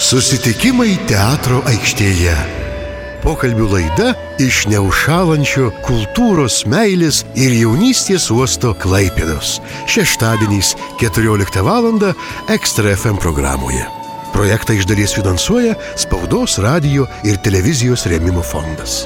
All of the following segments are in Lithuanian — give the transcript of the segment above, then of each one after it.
Susitikimai teatro aikštėje. Pokalbių laida iš neužšąlančio kultūros, meilės ir jaunystės uosto Klaipėdos. Šeštadieniais 14 val. Ekstra FM programoje. Projektą iš dalies finansuoja Spaudos, radijo ir televizijos rėmimo fondas.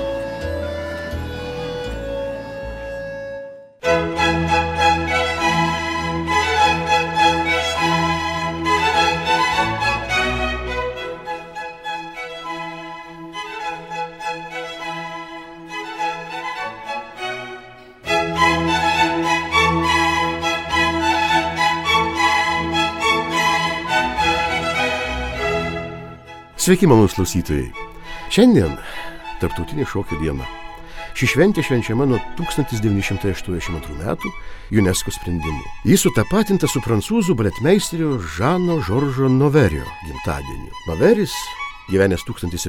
Sveiki, malonūs klausytojai. Šiandien Tarptautinė šokio diena. Ši šventė švenčiama nuo 1982 metų UNESCO sprendimu. Jis sutapatinta su prancūzų baletmeisterio Žano Žoržo Noverio gimtadieniu. Noveris, gyvenęs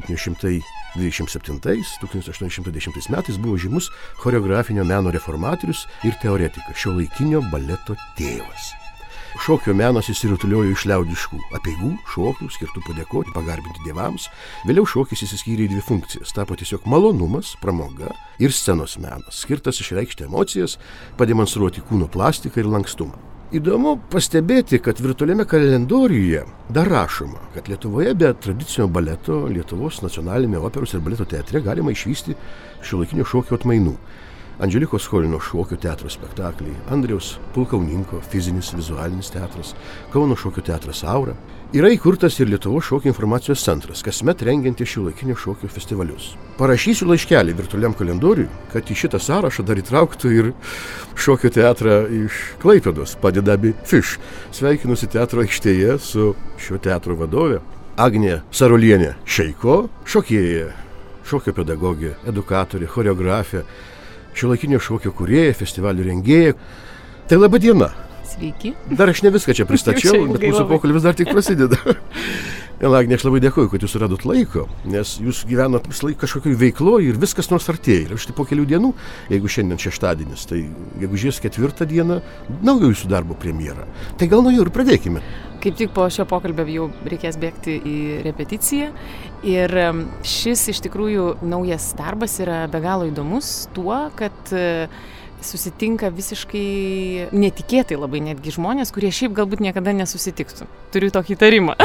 1727-1810 metais, buvo žymus choreografinio meno reformatorius ir teoretikas, šiuolaikinio baleto tėvas. Šokio menas įsirutuliojo iš liaudiškų apeigų, šokių, skirtų padėkoti, pagarbinti dievams. Vėliau šokis įsiskyrė į dvi funkcijas. Tapo tiesiog malonumas, pramoga ir scenos menas, skirtas išreikšti emocijas, pademonstruoti kūno plastiką ir lankstumą. Įdomu pastebėti, kad virtualiame kalendoriuje dar rašoma, kad Lietuvoje be tradicinio baleto Lietuvos nacionalinėme operos ir baleto teatre galima išvysti šiuolaikinio šokio atmainų. Andželikos Cholino šokio teatro spektakliai, Andriaus Pulkauninko fizinis vizualinis teatras, Kauno šokio teatras Aura. Yra įkurtas ir Lietuvos šokio informacijos centras, kasmet rengiantis šiuolaikinio šokio festivalius. Parašysiu laiškelį virtualiam kalendoriui, kad į šitą sąrašą dar įtrauktų ir šokio teatrą iš Klaipėdos, Padėdabi Fish. Sveikinusi teatro aikštėje su šio teatro vadove Agnė Sarolienė Šeiko, šokėja, šokio pedagogė, edukatorė, choreografė, šiuolaikinio šokio kūrėja, festivalių rengėja. Tai laba diena. Sveiki. Dar aš ne viską čia pristačiau, bet mūsų pokalbis dar tik prasideda. Agne, aš labai dėkoju, kad jūs radot laiko, nes jūs gyvenat visą laiką kažkokioj veikloje ir viskas nors artėja. Ir štai po kelių dienų, jeigu šiandien šeštadienis, tai gegužės 4 dieną naujo jūsų darbo premjera. Tai gal nuo jo ir pradėkime. Kaip tik po šio pokalbio jau reikės bėgti į repeticiją. Ir šis iš tikrųjų naujas darbas yra be galo įdomus tuo, kad susitinka visiškai netikėtai labai netgi žmonės, kurie šiaip galbūt niekada nesusitiktų. Turiu tokį įtarimą.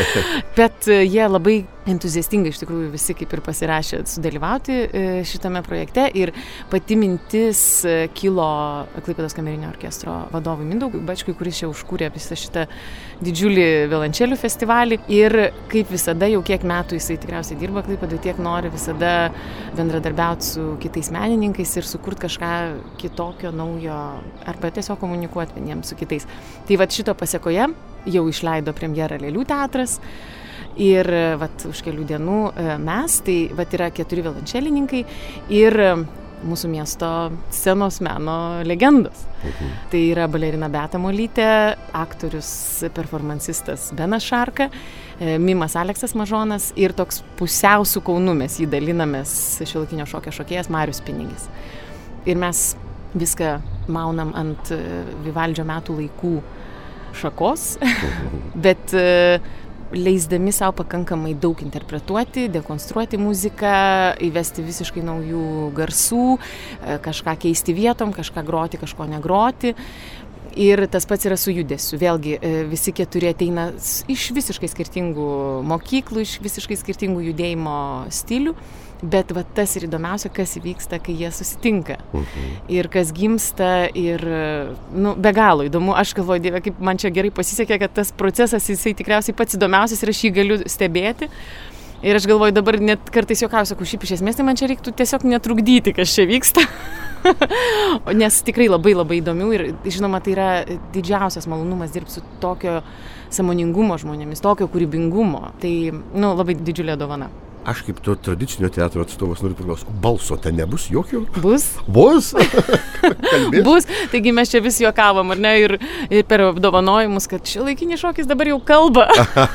Bet jie labai entuziastingai iš tikrųjų visi kaip ir pasirašė sudalyvauti šitame projekte. Ir pati mintis kilo Klaipėdos kamerinio orkestro vadovui Mindaugui Bačkui, kuris čia užkūrė visą šitą didžiulį violončelių festivalį. Ir kaip visada, jau kiek metų jisai tikriausiai dirba Klaipėdoje, tiek nori visada bendradarbiauti su kitais menininkais ir sukurti kažką tokio naujo, arba tiesiog komunikuoti vieniems su kitais. Tai vat šito pasekoje jau išleido premjerą Lėlių teatras ir vat už kelių dienų mes, tai vat yra 4 violončelininkai ir mūsų miesto scenos meno legendos. Tai yra balerina Beata Molytė, aktorius, performansistas Benas Šarka, mimas Aleksas Mažonas ir toks pusiau su Kaunu mes jį dalinamės šiuolaikinio šokio šokėjas Marius Pinigis. Ir mes viską maunam ant Vivaldžio metų laikų šakos, bet leisdami savo pakankamai daug interpretuoti, dekonstruoti muziką, įvesti visiškai naujų garsų, kažką keisti vietom, kažką groti, kažko negroti. Ir tas pats yra su judesiu. Vėlgi, visi 4 ateina iš visiškai skirtingų mokyklų, iš visiškai skirtingų judėjimo stilių. Bet va, tas ir įdomiausia, kas įvyksta, kai jie susitinka. Ir kas gimsta ir be galo įdomu. Aš galvoju, Dieve, kaip man čia gerai pasisekė, kad tas procesas jisai tikriausiai pats įdomiausias ir aš jį galiu stebėti. Ir aš galvoju, dabar net kartais juokauju, sakau, šiaip iš esmės, tai man čia reiktų tiesiog netrukdyti, kas čia vyksta. Nes tikrai labai labai įdomių ir žinoma, tai yra didžiausias malonumas dirbti su tokio sąmoningumo žmonėmis, tokio kūrybingumo. Tai labai didžiulė dovana. Aš kaip to tradicinio teatro atstovas noriu paklausti, balso ten nebus jokio? Bus. Bus? Bus. Taigi mes čia vis juokavom, ar ne, ir per apdovanojimus, kad šiuolaikinis šokis dabar jau kalba.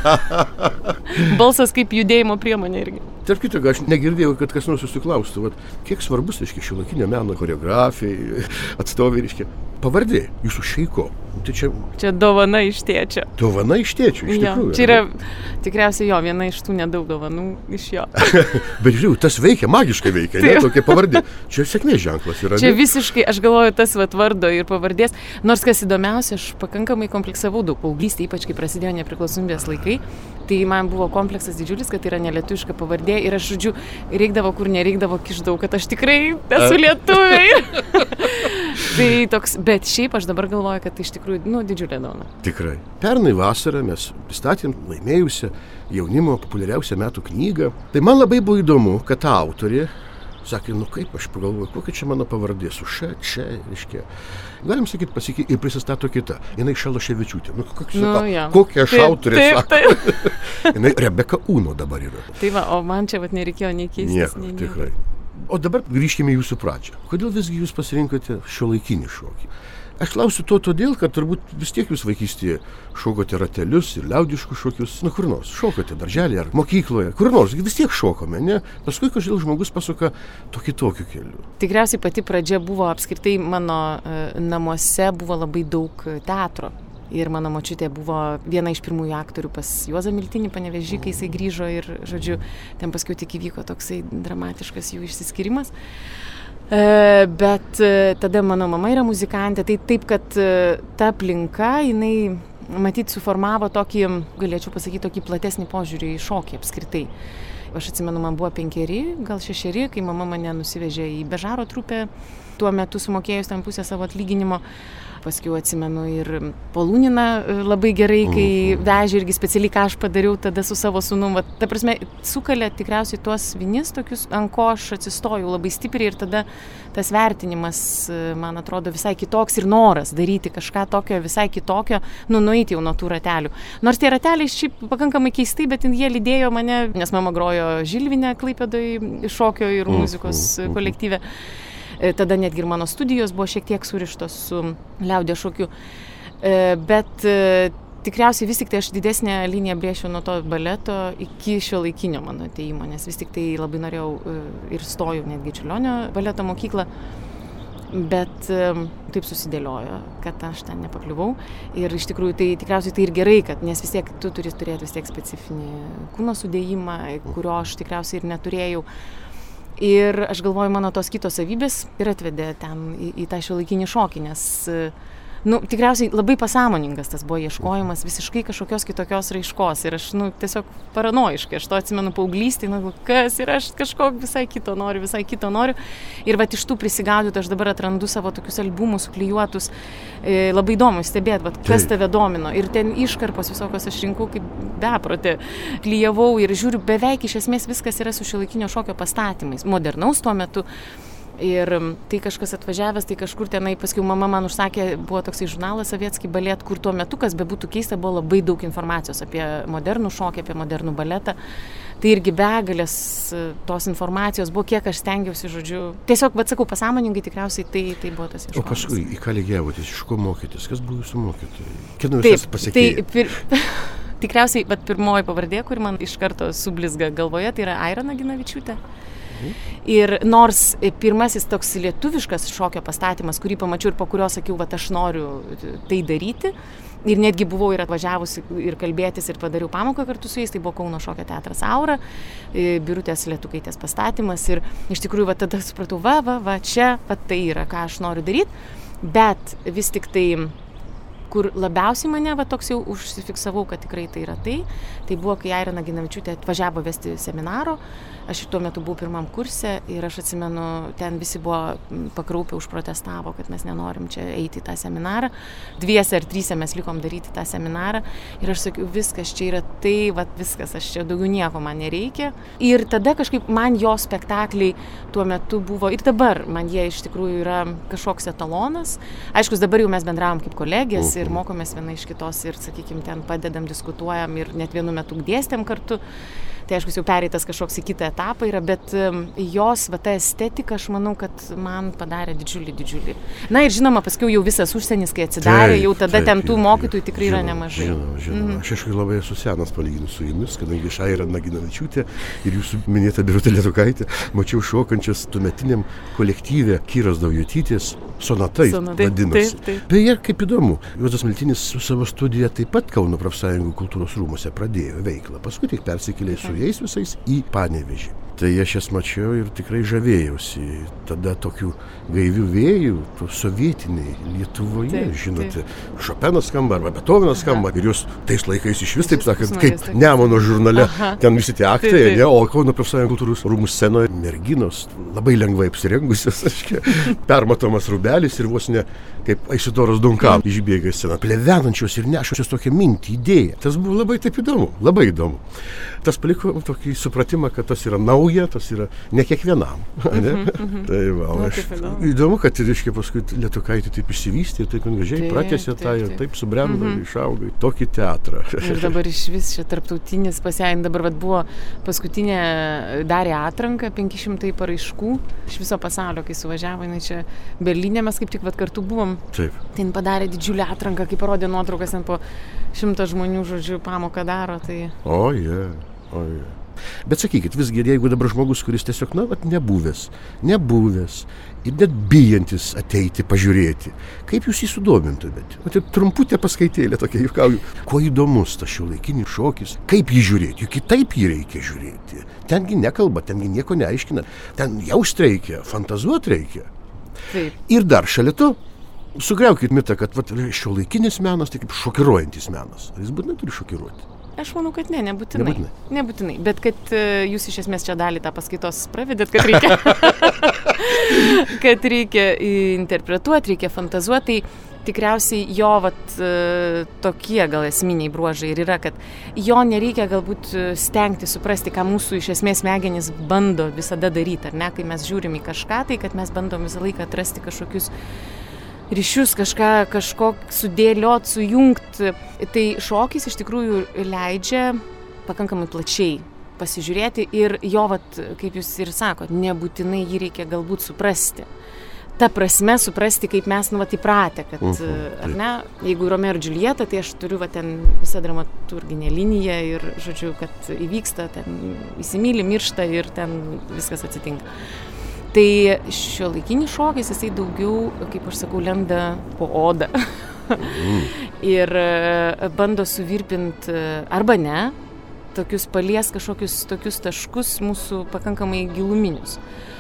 Balsas kaip judėjimo priemonė irgi. Tarp kito, aš negirdėjau, kad kas nors susiklaustų, kiek svarbus, šiuolaikinio meno choreografijai, atstovai, Pavardė, jūsų Šeiko. Tai čia dovana iš tėčio. Dovana iš tėčio, iš tikrųjų. Čia yra tikriausiai jo, viena iš tų nedaug dovanų iš jo. Bet žiūrėjau, tas veikia, magiškai veikia, ne, tokia pavardė. Čia sėkmės ženklas yra. Čia visiškai, aš galvoju, tas vardo ir pavardės. Nors kas įdomiausia, aš pakankamai kompleksavau daug paauglystė, ypač kai prasidėjo nepriklausomybės laikai. Tai man buvo kompleksas didžiulis, kad tai yra nelietuviška pavardė ir aš, žodžiu, reikdavo, kur nereikdavo, kišdavau, kad aš tikrai esu lietuvė. Tai toks, bet šiaip aš dabar galvoju, kad tai iš tikrųjų, didžiulė dovana. Tikrai. Pernai vasarą mes pristatėm laimėjusią jaunimo populiariausią metų knygą. Tai man labai buvo įdomu, kad ta autorė sakė, kaip aš pagalvoju, kokia čia mano pavardė, su čia, reiškia. Galim sakyti, pasikeitė ir prisistato kita. Jinai Šalaševičiūtė. Kokia aš autorė, sako. Jinai Rebeka Uno dabar yra. Tai va, o man čia nereikėjo nei keistis. Nieko, tikrai. O dabar grįžkime į jūsų pradžią. Kodėl visgi jūs pasirinkote šiuolaikinį šokį? Aš klausiu to todėl, kad turbūt vis tiek jūs vaikystėje šokote ratelius ir liaudiškus šokius. Kur nors šokote darželėje ar mokykloje. Kur nors vis tiek šokome, ne? Paskui kažkodėl žmogus pasuka kitokiu keliu. Tikriausiai pati pradžia buvo apskritai mano namuose buvo labai daug teatro. Ir mano močiutė buvo viena iš pirmųjų aktorių pas Juozą Miltinį Panevėžy, kai jisai grįžo ir, žodžiu, ten paskui tik įvyko toksai dramatiškas jų išsiskyrimas. Bet tada mano mama yra muzikantė, tai taip, kad ta aplinka, jinai, matyt, suformavo tokį, galėčiau pasakyti, tokį platesnį požiūrį į šokį apskritai. Aš atsimenu, man buvo 5, gal 6, kai mama mane nusivežė į Bežaro trupę, tuo metu sumokėjus ten pusę savo atlyginimo. Paskui atsimenu ir Polūniną labai gerai, kai vežė irgi specialiai, ką aš padariau tada su savo sūnum. Ta prasme, sukalė tikriausiai tuos vinis tokius, ant ko aš atsistojau labai stipriai ir tada tas vertinimas, man atrodo, visai kitoks ir noras daryti kažką tokio, visai kitokio, nueiti jau nuo tų ratelių. Nors tie rateliai šiaip pakankamai keistai, bet jie lydėjo mane, nes mama grojo Žilvinę Klaipėdoj šokio ir muzikos kolektyve. Tada netgi ir mano studijos buvo šiek tiek surištos su liaudies šokiu. Bet tikriausiai vis tik tai aš didesnę liniją brėšiu nuo to baleto iki šiuolaikinio mano atėjimo, nes vis tik tai labai norėjau ir stojau netgi Čiurlionio baleto mokyklą. Bet taip susidėliojo, kad aš ten nepakliuvau. Ir iš tikrųjų tai tikriausiai tai ir gerai, nes vis tiek tu turi turėti vis tiek specifinį kūno sudėjimą, kurio aš tikriausiai ir neturėjau. Ir aš galvoju, mano tos kitos savybės ir atvedė ten į tą šiuolaikinį šokį, nes tikriausiai labai pasąmoningas tas buvo ieškojimas visiškai kažkokios kitokios raiškos. Ir aš tiesiog paranoiškai, aš to atsimenu paauglystėj, kas ir aš kažko visai kito noriu. Ir iš tų prisigaudytų aš dabar atrandu savo tokius albumus suklijuotus. Labai įdomu stebėti, kas tave domino. Ir ten iškarpos visokios aš rinkau kaip beprotė, klijavau ir žiūriu, beveik iš esmės viskas yra su šiuolaikinio šokio pastatymais, modernaus tuo metu. Ir tai kažkas atvažiavęs, tai kažkur tenai, paskui mama man užsakė, buvo toksai žurnalas Sovietski balet, kur tuo metu, kas bebūtų keista, buvo labai daug informacijos apie modernų šokį, apie modernų baletą. Tai irgi begalės tos informacijos buvo, kiek aš stengiausi, žodžiu. Tiesiog, sakau, pasąmoningai tikriausiai tai buvo tas ieškojimas. O paskui, į ką lygiavotės, iš ko mokytis, kas buvo jūsų mokytojai? Kieno jūs pasiekėjai? Tikriausiai, pirmoji pavardė, kuri man iš karto sublizga galvoje, tai yra Aira Naginavičiūtė. Ir nors pirmasis toks lietuviškas šokio pastatymas, kurį pamačiau ir po kurio sakiau, aš noriu tai daryti, ir netgi buvau ir atvažiavusi ir kalbėtis ir padariau pamoką kartu su jais, tai buvo Kauno šokio teatras Aura, Birutės Lietukaitės pastatymas, ir iš tikrųjų tada supratau, čia tai yra, ką aš noriu daryti, bet vis tik tai kur labiausiai mane toks jau užsifiksavau, kad tikrai tai yra tai buvo, kai Aira Naginavičiūtė atvažiavo vesti seminaro. Aš tuo metu buvau pirmam kurse ir aš atsimenu, ten visi buvo pakraupę, užprotestavo, kad mes nenorim čia eiti į tą seminarą. 2 ar 3 mes likom daryti tą seminarą ir aš sakiau, viskas čia yra viskas, aš čia daugiau nieko man nereikia. Ir tada kažkaip man jo spektakliai tuo metu buvo, ir dabar man jie iš tikrųjų yra kažkoks etalonas. Aišku, dabar jau mes bendravom kaip kolegės ir mokomės viena iš kitos ir, sakykime, ten padedam, diskutuojam ir net vienu metu dėstėm kartu. Tai aišku, jau pereitas kažkoks į kitą etapą yra, bet jos va ta estetika, aš manau, kad man padarė didžiulį. Na ir žinoma, paskui jau visas užsienis, kai atsidarė, jau tada ten tų mokytojų tikrai yra nemažai. Žinoma. Aš labai esu senas palyginus su jumis, kadangi Šaira Naginavičiūtė ir jūsų minėta Birutė Lietukaitė mačiau šokančias tuometiniam kolektyve Kyros Daujotytės sonatai vadinosi. Taip. Beje, kaip įdomu, Juozas Miltinis su savo studija taip pat Kauno profsąjungų kultūros rūmuose pradėjo veiklą, paskui tik persikėlė su jais visais į Panevėžį. Tai aš jas mačiau ir tikrai žavėjausi. Tada tokių gaivių vėjų, sovietiniai Lietuvoje, žinote, Šopenas skamba arba Betovenas skamba. Ir jūs tais laikais iš vis, taip sakant, kaip Nemuno žurnale, ten visi tie aktai, o Kauno profsąjungų kultūros rūmų scenoje merginos labai lengvai apsirengusios, permatomas rūbelis ir vos ne kaip Aišidoros Dunkam išbėga į sceną, plevenančios ir nešančios tokią mintį, idėją. Tas buvo labai taip įdomu, labai įdomu. Tas paliko tokį supratimą, kad tas yra nauja, tas yra ne kiekvienam. Tai va, įdomu, kad reiškia paskui Lietukaitė taip išsivystė ir taip gražiai pratęsė tą ir taip subrendo ir išaugo į tokį teatrą. Ir dabar iš vis čia tarptautinis pasiekimas, dabar buvo paskutinė darė atranką, 500 paraiškų iš viso pasaulio, kai suvažiavo, jinai čia Berlyne, mes kaip tik kartu buvom. Taip. Ten padarė didžiulę atranką, kai parodė nuotraukas, ten po 100 žmonių, žodžiu, pamoką daro. Tai... O, je. Bet sakykit, visgi, jeigu dabar žmogus, kuris tiesiog, nebuvęs ir net bijantis ateiti, pažiūrėti, kaip jūs jį sudomintumėte? O taip trumputė paskaitėlė tokia, juokauju, kuo įdomus tas šiuolaikinis šokis, kaip jį žiūrėti, juk kitaip jį reikia žiūrėti. Tengi nekalba, tengi nieko neaiškina, ten jaust reikia, fantazuot reikia. Taip. Ir dar šalia to, sugriaukit mitą, kad šiuolaikinis menas tai kaip šokiruojantis menas. Ar jis būtinai turi šokiruoti? Aš manau, kad nebūtinai. Bet kad jūs iš esmės čia dalį tą paskaitos pravedėt, kad reikia interpretuoti, reikia fantazuoti, tai tikriausiai jo tokie gal esminiai bruožai ir yra, kad jo nereikia galbūt stengti suprasti, ką mūsų iš esmės smegenys bando visada daryti, ar ne, kai mes žiūrim į kažką, tai kad mes bandom visą laiką atrasti kažkokius ryšius, kažko sudėliot, sujungt. Tai šokis iš tikrųjų leidžia pakankamai plačiai pasižiūrėti ir jo, kaip jūs ir sakot, nebūtinai jį reikia galbūt suprasti. Ta prasme suprasti, kaip mes įpratę, kad, ar ne, jeigu Romeo ir Džiuljeta, tai aš turiu ten visą dramaturginę liniją ir, žodžiu, kad įvyksta, ten įsimyli, miršta ir ten viskas atsitinka. Tai šiuolaikinis šokis, jisai daugiau, kaip aš sakau, lenda po odą ir bando suvirpinti arba ne, tokius palies kažkokius tokius taškus mūsų pakankamai giluminius.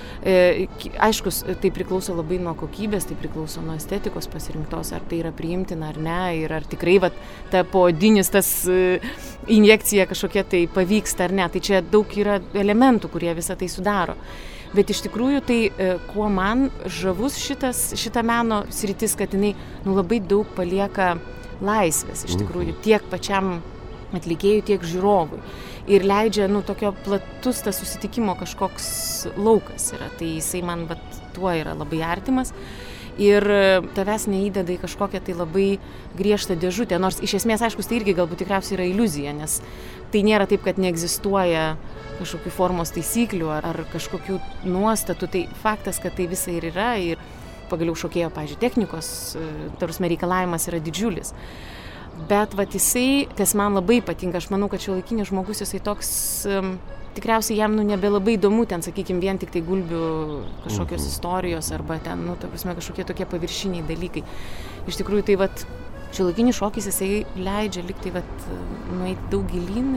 Aišku, tai priklauso labai nuo kokybės, tai priklauso nuo estetikos pasirinktos, ar tai yra priimtina ar ne, ir ar tikrai ta poodinis, tas injekcija kažkokia tai pavyksta ar ne. Tai čia daug yra elementų, kurie visą tai sudaro. Bet iš tikrųjų tai, kuo man žavus šita meno sritis, kad jinai labai daug palieka laisvės, iš tikrųjų, tiek pačiam atlikėjui, tiek žiūrovui. Ir leidžia, tokio platus tas susitikimo kažkoks laukas yra. Tai jisai man tuo yra labai artimas. Ir tavęs neįdeda į kažkokią tai labai griežtą dėžutę. Nors iš esmės, aišku, tai irgi galbūt tikriausiai yra iliuzija, nes tai nėra taip, kad neegzistuoja kažkokių formos taisyklių ar kažkokių nuostatų. Tai faktas, kad tai visa ir yra. Ir pagaliau šokėjo, pavyzdžiui, technikos, tarsi reikalavimas yra didžiulis. Bet jisai, kas man labai patinka, aš manau, kad šiuolaikinis žmogus, jisai toks, tikriausiai jam nebelabai įdomu, ten, sakykime, vien tik tai gulbių kažkokios istorijos arba ten, kažkokie tokie paviršiniai dalykai. Iš tikrųjų, tai šiuolaikinis šokis, jisai leidžia likti nueiti daug gilyn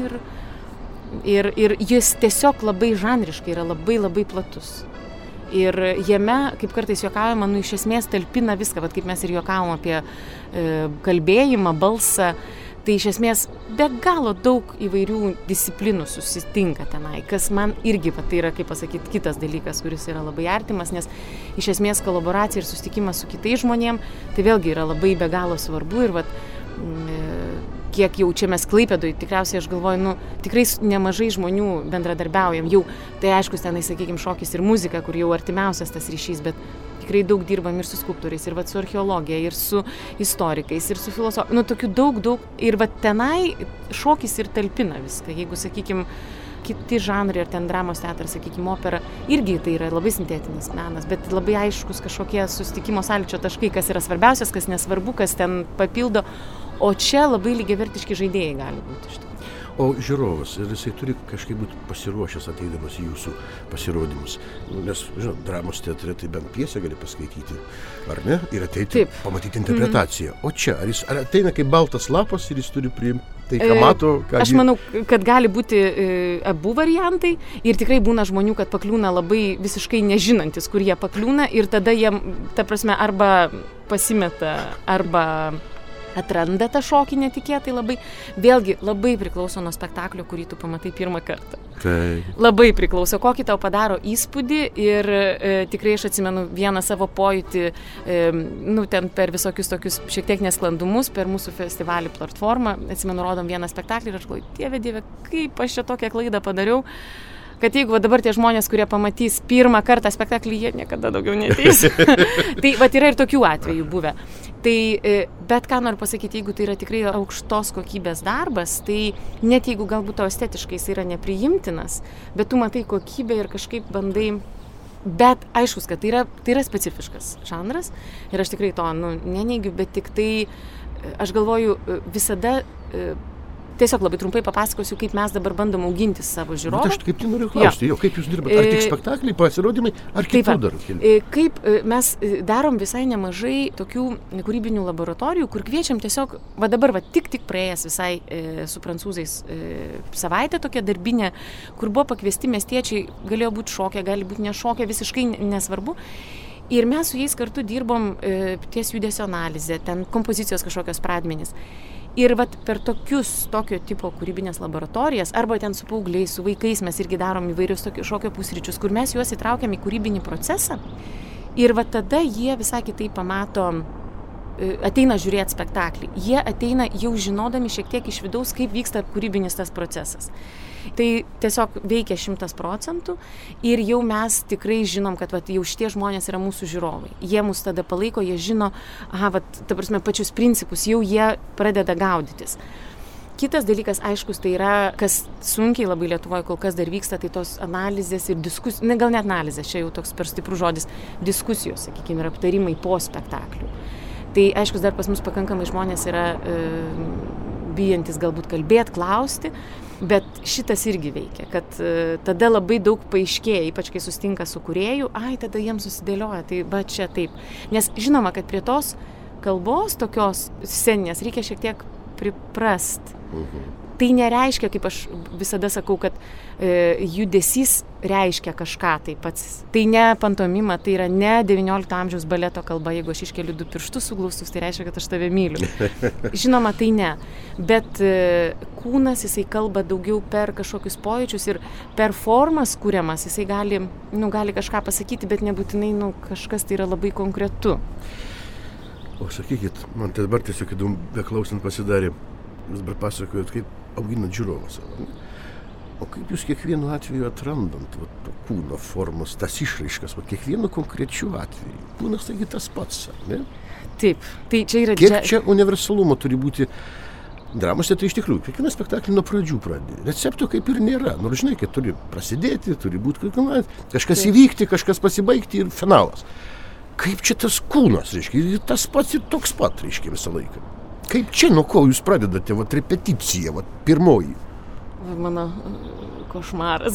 ir jis tiesiog labai žanriškai yra labai labai platus. Ir jame, kaip kartais juokaujama, iš esmės talpina viską, kaip mes ir juokavom apie kalbėjimą, balsą, tai iš esmės be galo daug įvairių disciplinų susitinka tenai, kas man irgi, tai yra, kaip pasakyti, kitas dalykas, kuris yra labai artimas, nes iš esmės kolaboracija ir susitikimas su kitais žmonėm, tai vėlgi yra labai be galo svarbu ir kiek jau čia mes Klaipėdoj, tikriausiai aš galvoju, tikrai nemažai žmonių bendradarbiaujam, jau tai aišku, tenai, sakykime, šokis ir muzika, kur jau artimiausias tas ryšys, bet tikrai daug dirbam ir su skulptoriais, ir su archeologija, ir su istorikais, ir su filosofija, tokių daug, ir tenai šokis ir talpina viską, jeigu, sakykime, kiti žanrai, ar ten dramos teatras, sakykime, opera, irgi tai yra labai sintetinis menas, bet labai aiškus kažkokie susitikimo sąlyčio taškai, kas yra svarbiausias, kas nesvarbu, kas ten papildo, o čia labai lygiavertiški žaidėjai gali būti iš tikrųjų. O žiūrovas, ir jisai turi kažkaip būti pasiruošęs ateidamas į jūsų pasirodymus. Nes, žinot, dramos teatre tai bent pjesę gali paskaityti, ar ne? Ir ateiti, pamatyti interpretaciją. O čia, ar ateina kaip baltas lapas ir jis turi priimti tai, ką mato? Aš manau, kad gali būti abu variantai ir tikrai būna žmonių, kad pakliūna labai visiškai nežinantis, kur jie pakliūna ir tada jie, ta prasme, arba pasimeta, arba atranda tą šokį netikėtai labai. Vėlgi, labai priklauso nuo spektaklio, kurį tu pamatai pirmą kartą. Tai. Labai priklauso, kokį tau padaro įspūdį ir tikrai aš atsimenu vieną savo pojūtį, ten per visokius tokius šiek tiek nesklandumus, per mūsų festivalį platformą. Atsimenu, rodom vieną spektaklį ir aš galvoju, dieve, kaip aš čia tokią klaidą padariau, kad jeigu dabar tie žmonės, kurie pamatys pirmą kartą spektaklį, jie niekada daugiau neateis. Tai yra ir tokių atvejų buvę. Tai bet ką noriu pasakyti, jeigu tai yra tikrai aukštos kokybės darbas, tai net jeigu galbūt tau estetiškai jis yra nepriimtinas, bet tu matai kokybę ir kažkaip bandai, bet aiškus, kad tai yra specifiškas žanras ir aš tikrai to neneigiu, bet tik tai aš galvoju visada tiesiog labai trumpai papasakosiu, kaip mes dabar bandom auginti savo žiūrovą. Bet aš kaip tai noriu klausti, kaip jūs dirbate? Ar tik spektakliai, pasirodymai, ar kitų dar? Kaip mes darom visai nemažai tokių kūrybinių laboratorijų, kur kviečiam tiesiog, dabar tik praėjęs visai su prancūzais savaitė tokia darbinė, kur buvo pakviesti miestiečiai, galėjo būti šokę, gali būti nešokę, visiškai nesvarbu. Ir mes su jais kartu dirbom ties judesio analizė, ten kompozicijos kažkokios pradmenys. Ir per tokio tipo kūrybinės laboratorijas, arba ten su paaugliais, su vaikais mes irgi darom įvairius šokio pusryčius, kur mes juos įtraukiam į kūrybinį procesą. Ir tada jie visai kitaip pamato, ateina žiūrėti spektaklį. Jie ateina jau žinodami šiek tiek iš vidaus, kaip vyksta kūrybinis tas procesas. Tai tiesiog veikia 100% ir jau mes tikrai žinom, kad jau šitie žmonės yra mūsų žiūrovai. Jie mus tada palaiko, jie žino, pačius principus, jau jie pradeda gaudytis. Kitas dalykas, aiškus, tai yra, kas sunkiai labai Lietuvoje kol kas dar vyksta, tai tos analizės ir diskusijos, gal net analizės, čia jau toks per stiprus žodis, diskusijos, sakykime, ir aptarimai po spektaklių. Tai aiškus, dar pas mus pakankamai žmonės yra bijantis galbūt kalbėti, klausti, bet šitas irgi veikia, kad tada labai daug paaiškėja, ypač kai susitinka su kūrėju, tada jiems susidėlioja, tai čia taip. Nes žinoma, kad prie tos kalbos tokios sceninės reikia šiek tiek priprast. Tai nereiškia, kaip aš visada sakau, kad judesys reiškia kažką tai pats. Tai ne pantomima, tai yra ne 19 amžiaus baleto kalba. Jeigu aš iškeliu 2 pirštus suglaustus, tai reiškia, kad aš tave myliu. Žinoma, tai ne. Bet kūnas, jisai kalba daugiau per kažkokius pojūčius ir per formas kuriamas, jisai gali kažką pasakyti, bet nebūtinai kažkas tai yra labai konkretu. O sakykit, man tai dabar tiesiog įdomu, beklausant pasidarė, jūs dabar pasakojot, kaip auginat žiūrovą savo. O kaip jūs kiekvienu atveju atrandant kūno formos, tas išraiškas, kiekvienu konkrečiu atveju? Kūnas taigi tas pats, ne? Taip, tai čia yra... Kiek čia universalumo turi būti dramose, tai iš tikrųjų, kiekvieną spektaklį nuo pradžių pradedi. Recepto kaip ir nėra. Nors žinai, kad turi prasidėti, turi būti kažkas įvykti, kažkas pasibaigti ir finalas. Kaip čia tas kūnas, reiškia, tas pats ir toks pat, reiškia, visą laiką. Kaip čia, nuo ko jūs pradedate, repeticija, pirmoji? Mano košmaras.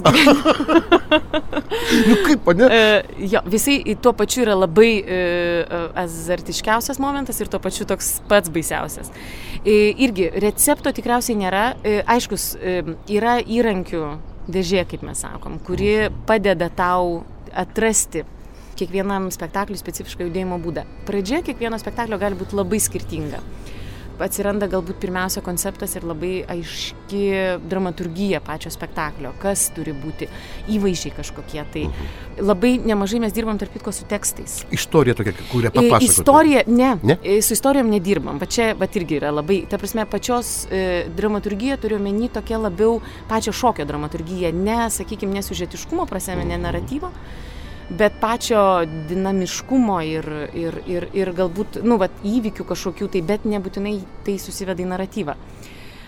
Kaip, ne? Visai tuo pačiu yra labai azartiškiausias momentas ir tuo pačiu toks pats baisiausias. Irgi, recepto tikriausiai nėra. Aiškus, yra įrankių dėžė, kaip mes sakom, kuri padeda tau atrasti kiekvienam spektakliui specifišką judėjimo būdą. Pradžia kiekvieno spektaklio gali būti labai skirtinga. Atsiranda galbūt pirmiausia konceptas ir labai aiški dramaturgija pačio spektaklio, kas turi būti, įvaizdžiai kažkokie. Tai labai nemažai mes dirbam tarp kitko su tekstais. Istorija tokia, kurią papasakote? Istorija, ne? Su istorijom nedirbam. Čia irgi yra labai, ta prasme, pačios dramaturgija turiu omeny tokia labiau pačio šokio dramaturgija, ne, sakykime, nesiužetiškumo prasme, ne naratyvo, bet pačio dinamiškumo ir galbūt, įvykių kažkokių, tai bet nebūtinai tai susiveda į naratyvą.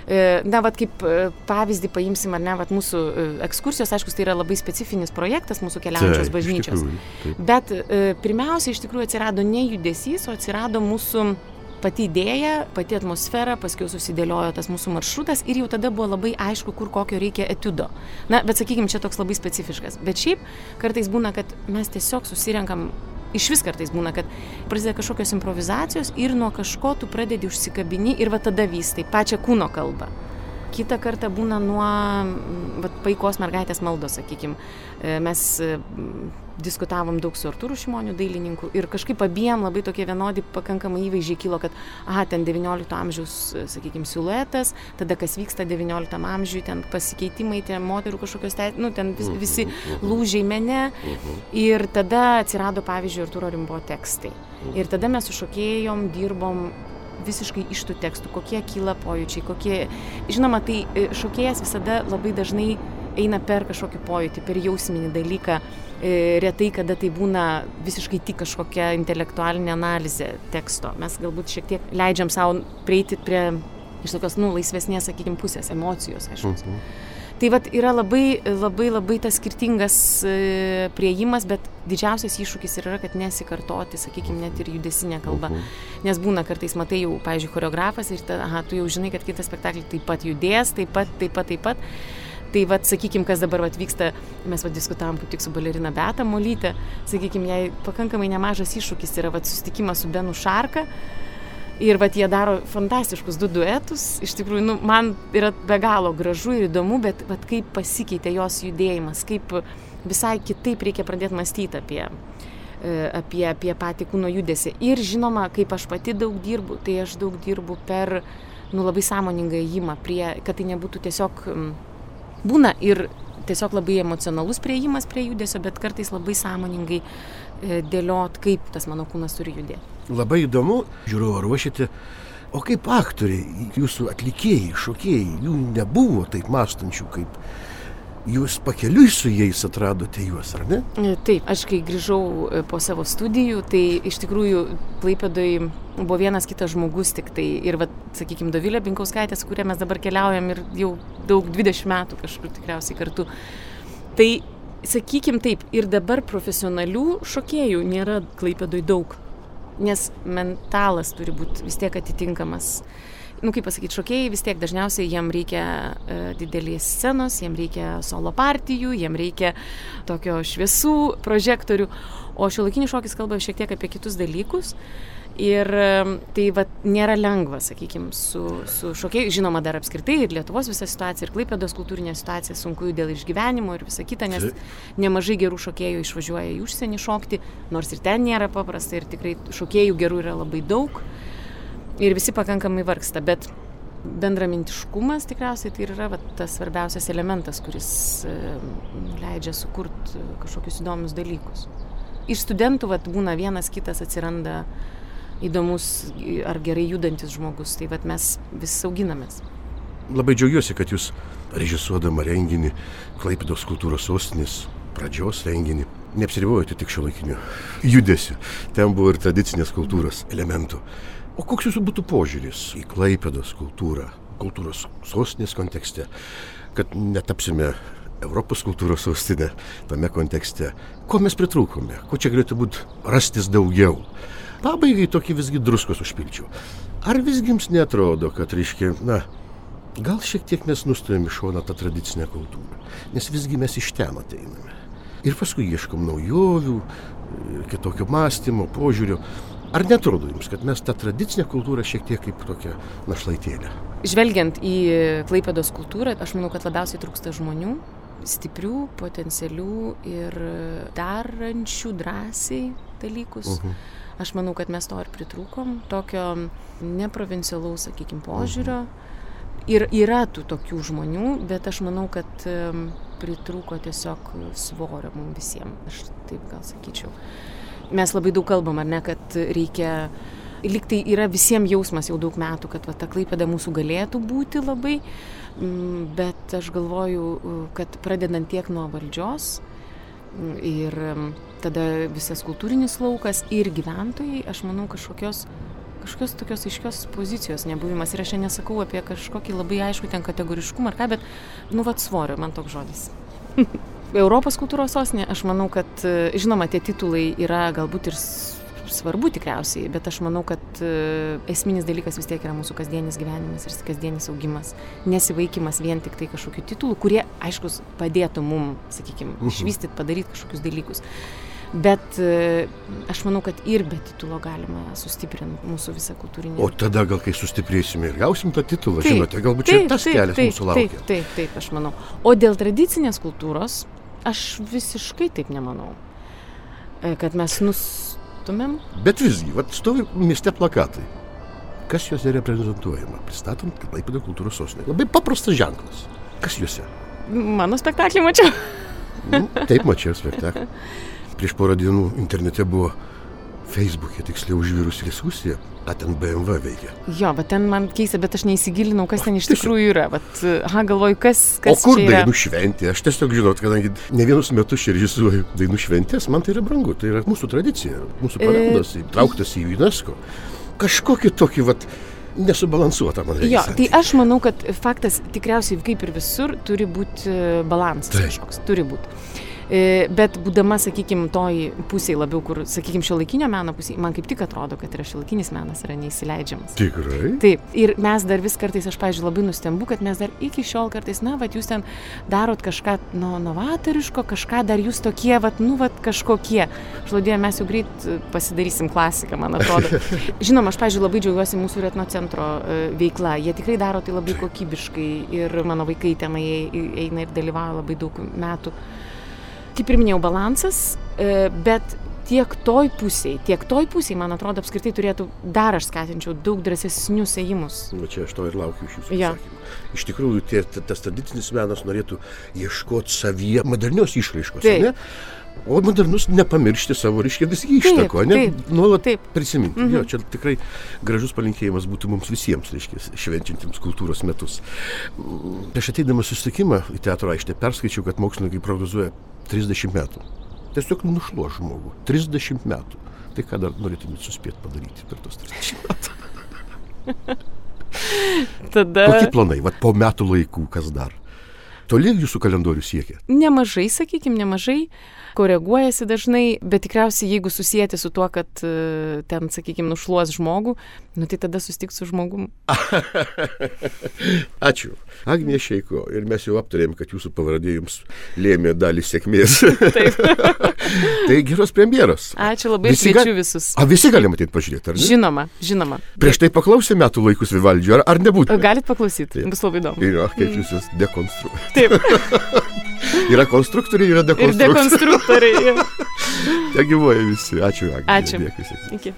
Na, vat kaip pavyzdį paimsim, ar ne, vat mūsų ekskursijos, aišku, tai yra labai specifinis projektas mūsų keliaujančios bažnyčios. Bet pirmiausia, iš tikrųjų atsirado ne judesys, o atsirado mūsų pati idėja, pati atmosfera, paskui susidėliojo tas mūsų maršrutas ir jau tada buvo labai aišku, kur kokio reikia etiudo. Na, bet sakykime, čia toks labai specifiškas. Bet šiaip kartais būna, kad mes tiesiog susirenkam, išvis kartais būna, kad prasideda kažkokios improvizacijos ir nuo kažko tu pradedi užsikabini ir va tada vystai pačią kūno kalbą. Kitą kartą būna nuo paikos mergaitės maldos, sakykime. Mes diskutavom daug su Artūru Šimoniu, dailininku, ir kažkaip abiem labai tokie vienodi pakankamai įvaizdžiai kilo, kad ten 19 amžiaus, sakykime, siluetas, tada kas vyksta 19 amžiui, ten pasikeitimai, ten moterų kažkokios ten visi lūžiai mene. Ir tada atsirado, pavyzdžiui, Artūro Rimbo tekstai. Ir tada mes su šokėjom dirbom visiškai iš tų tekstų, kokie kyla pojūčiai, kokie... Žinoma, tai šokėjas visada labai dažnai eina per kažkokį pojūtį, per jausminį dalyką. Retai, kada tai būna visiškai tik kažkokia intelektualinė analizė teksto. Mes galbūt šiek tiek leidžiam savo prieiti prie iš tokios, laisvesnės, sakykime, pusės, emocijos, aišku. Tai vat yra labai tas skirtingas priėjimas, bet didžiausias iššūkis yra, kad nesikartoti, sakykime, net ir judesinė kalba. Nes būna kartais, matai jau, pavyzdžiui, choreografas ir tu jau žinai, kad kitas spektaklis taip pat judės, taip pat. Tai vat, sakykime, kas dabar vyksta, mes diskutavom kaip tik su balerina Beata Molyte, sakykime, jai pakankamai nemažas iššūkis yra susitikimas su Benu Šarka. Ir jie daro fantastiškus 2 duetus. Iš tikrųjų, man yra be galo gražu ir įdomu, bet kaip pasikeitė jos judėjimas, kaip visai kitaip reikia pradėti mąstyti apie patį kūno judesį. Ir žinoma, kaip aš pati daug dirbu, tai aš daug dirbu per labai sąmoningą ėjimą, kad tai nebūtų tiesiog būna ir tiesiog labai emocionalus priėjimas prie judesio, bet kartais labai sąmoningai dėliot, kaip tas mano kūnas turi judėti. Labai įdomu, žiūrovą ruošite, o kaip aktoriai, jūsų atlikėjai, šokėjai, jų nebuvo taip mąstančių, kaip jūs pakeliui su jais atradote juos, ar ne? Taip, aš kai grįžau po savo studijų, tai iš tikrųjų Klaipėdoje buvo vienas kitas žmogus tik tai. Ir, sakykime, Dovilė Binkauskaitė, su kuria mes dabar keliaujam ir jau daug 20 metų kažkur tikriausiai kartu. Tai, sakykime taip, ir dabar profesionalių šokėjų nėra Klaipėdoje daug. Nes mentalas turi būti vis tiek atitinkamas. Kaip pasakyti, šokėjai vis tiek dažniausiai jiem reikia didelės scenos, jiem reikia solo partijų, jiem reikia tokio šviesų prožektorių, o šiuolaikinis šokis kalba šiek tiek apie kitus dalykus. Ir tai nėra lengva, sakykime, su šokėjai, žinoma, dar apskritai ir Lietuvos visa situacija, ir Klaipėdos kultūrinė situacija sunku dėl išgyvenimo ir visa kita, nes nemažai gerų šokėjų išvažiuoja į užsienį šokti, nors ir ten nėra paprasta ir tikrai šokėjų gerų yra labai daug. Ir visi pakankamai vargsta, bet bendramintiškumas tikriausiai tai yra tas svarbiausias elementas, kuris leidžia sukurti kažkokius įdomius dalykus. Iš studentų būna vienas kitas atsiranda įdomus ar gerai judantis žmogus, tai mes vis auginamės. Labai džiaugiuosi, kad jūs režisuodama renginį Klaipėdos kultūros sostinės pradžios renginį neapsiribojate tik šiuolaikiniu judesiu. Ten buvo ir tradicinės kultūros elementų. O koks jūsų būtų požiūris į Klaipėdos kultūrą, kultūros sostinės kontekste, kad netapsime Europos kultūros sostinė tame kontekste? Ko mes pritrūkome? Ko čia galėtų būti rastis daugiau? Pabaigai tokį visgi druskos užpilčiau. Ar visgi jums neatrodo, kad gal šiek tiek mes nustojame iš šoną tą tradicinę kultūrą? Nes visgi mes iš ten ateiname. Ir paskui ieškom naujovių, kitokio mąstymo, požiūrio. Ar netrodo jums, kad mes tą tradicinę kultūrą šiek tiek kaip tokią našlaitėlę? Žvelgiant į Klaipėdos kultūrą, aš manau, kad labiausiai trūksta žmonių, stiprių, potencialių ir darančių drąsiai dalykus. Aš manau, kad mes to ir pritrūkom, tokio neprovincialaus, sakykime, požiūrio. Ir yra tų tokių žmonių, bet aš manau, kad pritrūko tiesiog svorio mums visiems, aš taip gal sakyčiau. Mes labai daug kalbam, ar ne, kad reikia, lyg tai yra visiems jausmas jau daug metų, kad ta Klaipėda mūsų galėtų būti labai, bet aš galvoju, kad pradedant tiek nuo valdžios ir tada visas kultūrinis laukas ir gyventojai, aš manau, kažkokios kažkokios tokios aiškios pozicijos nebuvimas. Ir aš čia nesakau apie kažkokį labai aišku ten kategoriškumą ar ką, bet, svorio, man toks žodis. Europos kultūros sostinė, aš manau, kad, žinoma, tie titulai yra galbūt ir svarbu tikriausiai, bet aš manau, kad esminis dalykas vis tiek yra mūsų kasdienis gyvenimas ir kasdienis augimas. Nesivaikimas vien tik tai kažkokių titulų, kurie, aiškus, padėtų mum, sakykime, išvystyti, padaryti kažkokius dalykus. Bet aš manau, kad ir be titulo galima sustiprinti mūsų visą kultūrinį. O tada gal kai sustiprėsime ir gausim tą titulą, žinote, galbūt čia tas kelias mūsų laukia. Taip, aš manau. O dėl tradicinės kultūros, aš visiškai taip nemanau, kad mes nustumėm. Bet visgi, stovi mieste plakatai. Kas juose reprezentuojama? Pristatant Klaipėdą kultūros sostinę. Labai paprastas ženklas. Kas juose? Mano spektaklį mačiau. Taip, mačiau spektaklį. Prieš porą dienų internete buvo Facebook'e, tiksliau, užvirus diskusija, ten BMW veikia. Jo, bet ten man keista, bet aš neįsigilinau, kas ten iš tikrųjų yra. Galvoju, kas o kur čia yra. Dainų šventė? Aš tiesiog žinot, kadangi ne vienus metus čia režisuoju dainų šventės, man tai yra brangu, tai yra mūsų tradicija, mūsų paveldas, įtrauktas į UNESCO. Kažkokį tokį, nesubalansuotą, man reikia. Jo, tai aš manau, kad faktas tikriausiai kaip ir visur turi būti balansas kažkoks, turi būti. Bet būdama, sakykime, toj pusėje labiau, kur, sakykime, šiuolaikinio meno pusėje, man kaip tik atrodo, kad yra šiuolaikinis menas yra neįsileidžiamas. Tikrai? Taip. Ir mes dar vis kartais, aš, pavyzdžiui, labai nustembu, kad mes dar iki šiol kartais, jūs ten darot kažką novatoriško, kažką dar jūs tokie, kažkokie. Žodėje, mes jau greit pasidarysim klasiką, man atrodo. Žinoma, aš, pavyzdžiui, labai džiaugiuosi mūsų etnocentro veikla. Jie tikrai daro tai labai kokybiškai ir mano vaikai tenai eina ir dalyvauja labai daug metų. Kaip ir minėjau, balansas, bet tiek toj pusėj, man atrodo, apskritai turėtų dar aš skatinčiau daug drąsesnius ėjimus. Čia aš to ir laukiu iš jūsų atsakymų. Iš tikrųjų, tas tradicinis menas norėtų ieškoti savyje modernios išraiškos, ne? O modernus nepamiršti savo, visgi ištako, ne? Nuolat prisiminti. Jo, čia tikrai gražus palinkėjimas būtų mums visiems, švenčiantiems kultūros metus. Prieš ateidamas susitikimą į teatro aikštę perskaičiau, kad mokslininkai prognozuoja 30 metų. Tiesiog nušluos žmogų. 30 metų. Tai ką dar norėtumėt suspėti padaryti per tos 30 metų? Kokie planai? Po metų laikų, kas dar? Toli jūsų kalendorius siekia? Nemažai, nemažai. Koreguojasi dažnai, bet tikriausiai, jeigu susijęti su tuo, kad ten, sakykime, nušluos žmogų, tai tada susitiks su žmogum. Ačiū. Agnė Šeiko. Ir mes jau aptarėm, kad jūsų pavardė jums lėmė dalį sėkmės. Taip. Tai geros premjeros. Ačiū labai, kviečiu visus. Visi galim ateit pažiūrėti, ar ne? Žinoma. Prieš tai paklausė metų laikus Vivaldžio, ar nebūtų? Galit paklausyti, bus labai įdomu. Ir kaip jūs dekonstruojate. Taip. Yra konstruktoriai, yra dekonstruktoriai. Ir dekonstruktoriai. Te gyvoja visi. Ačiū, Agnė. Ačiū. Dėkui. Iki.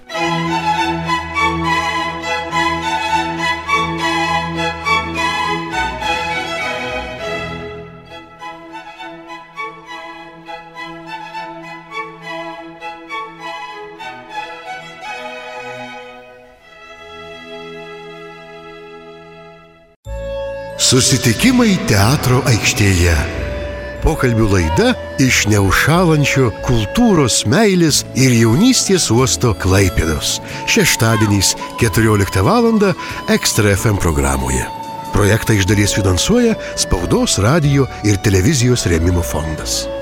Susitikimai teatro aikštėje. Pokalbių laida iš neužšąlančio kultūros meilės ir jaunystės uosto Klaipėdos. Šeštadieniais 14 val. Ekstra FM programoje. Projektą iš dalies finansuoja Spaudos, radijo ir televizijos rėmimo fondas.